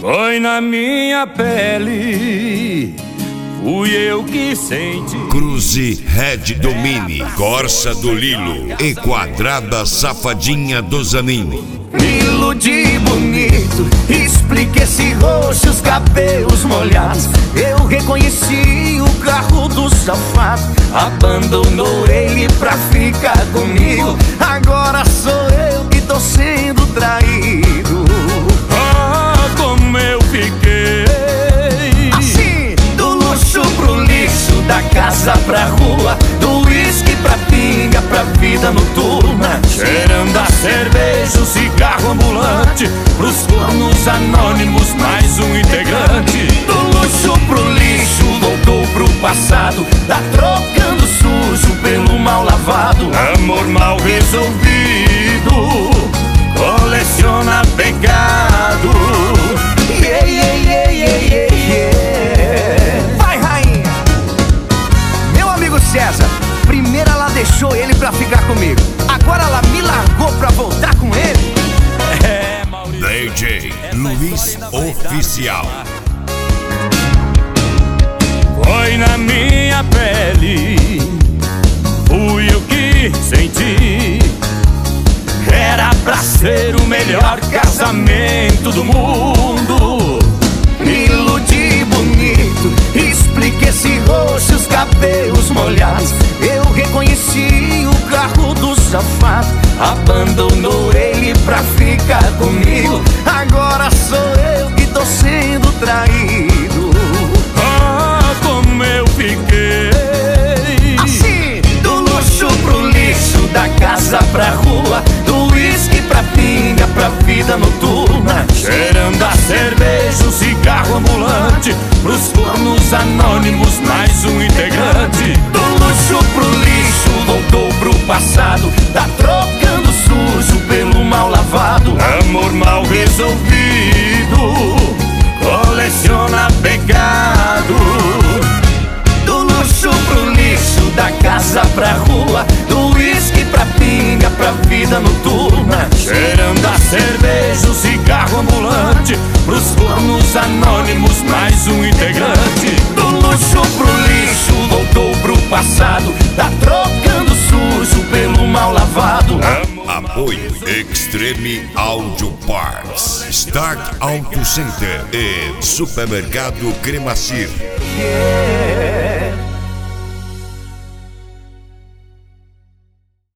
Foi na minha pele, fui eu que senti. Cruze Red Domini, Corsa do Lilo e Quadrada Safadinha do Zanin. Me iludi bonito, explique esse rosto, os cabelos molhados. Eu reconheci o carro do safado. Abandonou ele pra ficar comigo. Agora sou eu que tô sendo traído. Ah, como eu fiquei assim, do luxo pro lixo, da casa pra rua, do uísque pra pinga, pra vida noturna, cheirando a cerveja, o cigarro ambulante, pros fornos anônimos, mais um integrante. Do luxo pro lixo, voltou pro passado, tá trocando sujo pelo mal lavado. Amor mal resolvido, coleciona pecado. Yeah, yeah, yeah, yeah, yeah. Vai, rainha! Meu amigo César, primeiro ela deixou ele pra ficar comigo, agora ela me largou pra voltar com ele. É, Maurício. DJ Luiz Oficial. Foi na minha pele, fui eu que senti. Era pra ser o melhor casamento do mundo. Me iludi bonito, explique esse rosto, os cabelos molhados. Eu reconheci o carro do safado. Abandonou ele pra ficar comigo. Agora sou eu que tô sendo traído. Ah, como eu fiquei assim, do luxo pro lixo, da casa pra rua, do uísque pra pinga, pra vida noturna, cheirando a cerveja, o cigarro ambulante, pros fornos anônimos, mais um integrante. do luxo pro lixo, voltou pro passado, tá trocando sujo pelo mal lavado. Amor mal resolvido, coleciona pecado. Do luxo pro lixo, da casa pra rua, do uísque pra pinga, pra vida noturna, cheirando a cerveja, o cigarro ambulante, pros fornos anônimos, mais um integrante. do luxo pro lixo, voltou pro passado, tá trocando sujo pelo mal lavado. Apoio Extreme Audio Parts, Start Auto Center e Supermercado Cremacir. Yeah.